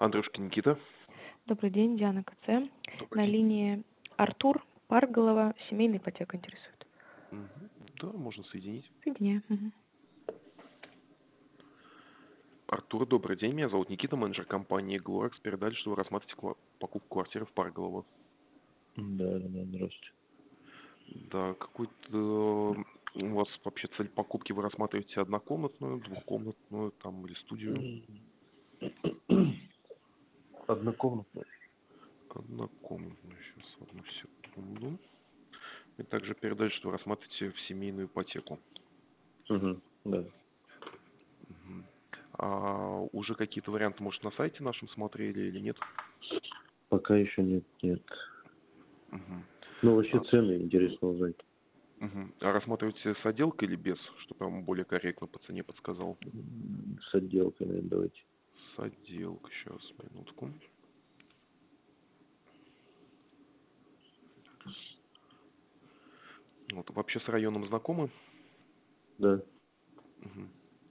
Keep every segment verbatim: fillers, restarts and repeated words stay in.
Андрюшкин Никита. Добрый день, Диана КЦ. Добрый На день. линии Артур, Парголова, семейная ипотека интересует. Мгм. Да, можно соединить. Соединяю. Мгм. Артур, добрый день. Меня зовут Никита, менеджер компании Glorex. Передали, что вы рассматриваете ква- покупку квартиры в Парголово. Да, да, да, здравствуйте. Да, какой-то э, у вас вообще цель покупки, вы рассматриваете однокомнатную, двухкомнатную там или студию? Однокомнатная. Однокомнатную. Сейчас, одну секунду. И также передали, что вы рассматриваете в семейную ипотеку. Угу, да. Мгм. А уже какие-то варианты, может, на сайте нашем смотрели или нет? Пока еще нет, нет. Мгм. Ну, вообще А, цены интересно узнать. мгм. А рассматриваете с отделкой или без, чтобы я вам более корректно по цене подсказал? М, С отделкой, наверное, давайте. С отделкой, сейчас, минутку. Вот, вообще с районом знакомы? Да. Мгм.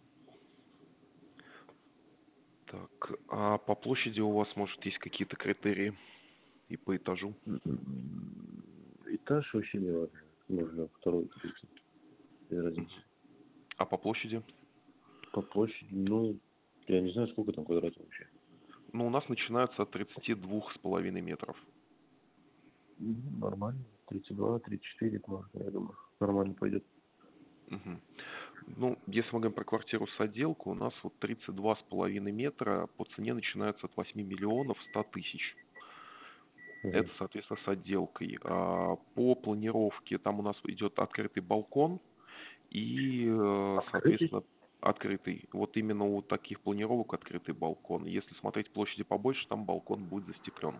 Так, а по площади у вас, может, есть какие-то критерии и по этажу? М, Этаж вообще не важно. Можно второй, третий. Без разницы. А по площади? По площади, ну, я не знаю, сколько там квадратов вообще. Ну, у нас начинаются от тридцати двух с половиной метров. М, Нормально. тридцать два, тридцать четыре, можно, я думаю. Нормально пойдет. Мгм. Ну, если мы говорим про квартиру с отделкой, у нас вот тридцать два с половиной метра по цене начинается от восьми миллионов ста тысяч. Это, Угу. соответственно, с отделкой. А по планировке там у нас идет открытый балкон и, э, Открытый? соответственно, открытый. Вот именно у таких планировок открытый балкон. Если смотреть площади побольше, там балкон будет застеклен.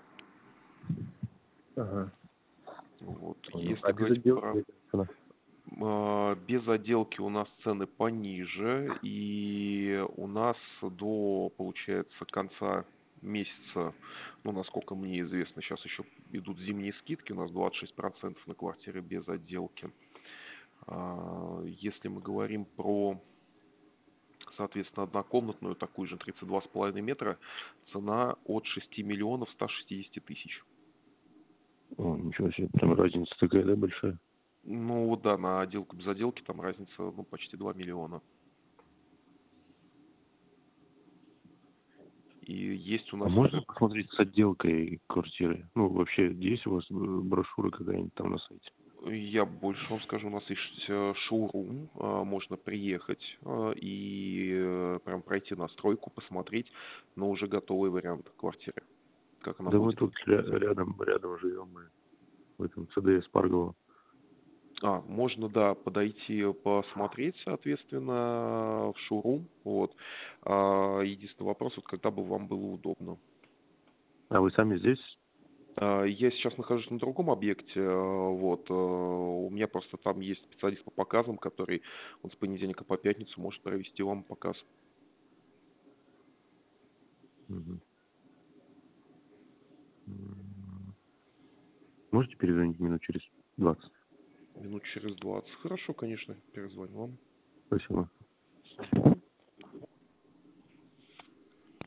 Ага. Вот. Понял. Если А без говорить отделки про какая цена? э, без отделки, у нас цены пониже, и у нас до, получается, конца месяца, ну, насколько мне известно, сейчас еще идут зимние скидки, у нас двадцать шесть процентов на квартиры без отделки. А, Если мы говорим про, соответственно, однокомнатную, такую же тридцать два с половиной метра, цена от шести миллионов ста шестидесяти тысяч. О, ничего себе, прям разница такая, да, большая? Ну вот да, на отделку без отделки там разница, ну, почти два миллиона. И есть у А нас можно посмотреть с отделкой квартиры? Ну, вообще, есть у вас э, брошюра какая-нибудь там на сайте? Я больше вам скажу, у нас есть э, шоурум, э, можно приехать э, и э, прям пройти на стройку, посмотреть на уже готовый вариант квартиры, как она Да мы будет тут ря- выглядеть. рядом, рядом живем мы, в этом ЦДС Парголо. А, можно, да, подойти посмотреть, соответственно, в шоурум. Вот. А, единственный вопрос, вот когда бы вам было удобно. А вы сами здесь? А, Я сейчас нахожусь на другом объекте, э, вот, э, у меня просто там есть специалист по показам, который он с понедельника по пятницу может провести вам показ. Мгм. М, Можете перезвонить минут через двадцать? Минут через двадцать. Хорошо, конечно, перезвоню вам. Спасибо.